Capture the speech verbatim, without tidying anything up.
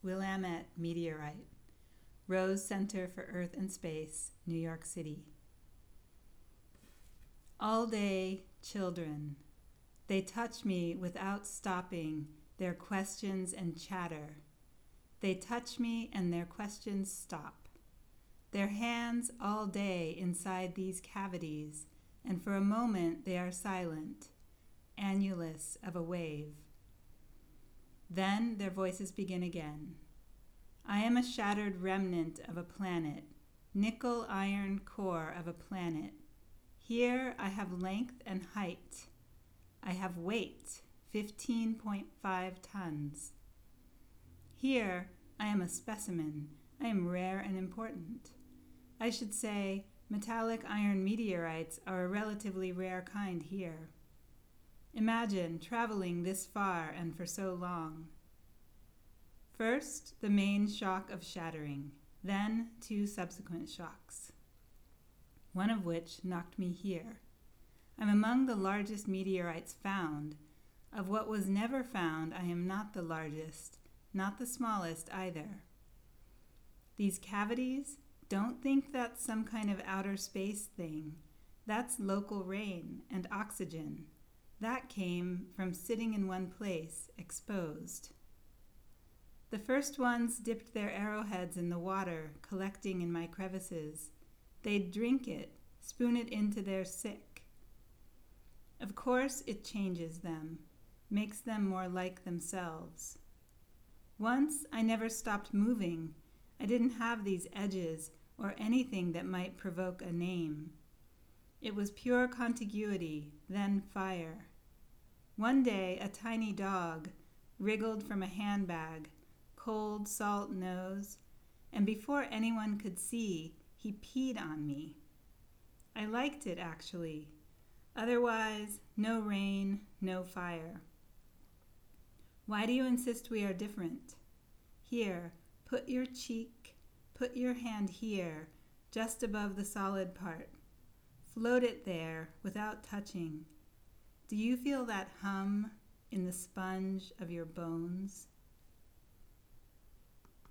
Willamette Meteorite, Rose Center for Earth and Space, New York City. All day, children, they touch me without stopping their questions and chatter. They touch me and their questions stop. Their hands all day inside these cavities, and for a moment they are silent, annulus of a wave. Then their voices begin again. I am a shattered remnant of a planet, nickel iron core of a planet. Here I have length and height. I have weight, fifteen point five tons. Here I am a specimen. I am rare and important. I should say metallic iron meteorites are a relatively rare kind here. Imagine traveling this far and for so long. First, the main shock of shattering, then two subsequent shocks, one of which knocked me here. I'm among the largest meteorites found. Of what was never found, I am not the largest, not the smallest either. These cavities, don't think that's some kind of outer space thing. That's local rain and oxygen. That came from sitting in one place, exposed. The first ones dipped their arrowheads in the water, collecting in my crevices. They'd drink it, spoon it into their sick. Of course, it changes them, makes them more like themselves. Once, I never stopped moving. I didn't have these edges or anything that might provoke a name. It was pure contiguity, then fire. One day, a tiny dog wriggled from a handbag, cold salt nose, and before anyone could see, he peed on me. I liked it, actually. Otherwise, no rain, no fire. Why do you insist we are different? Here, put your cheek, put your hand here, just above the solid part. Float it there without touching. Do you feel that hum in the sponge of your bones?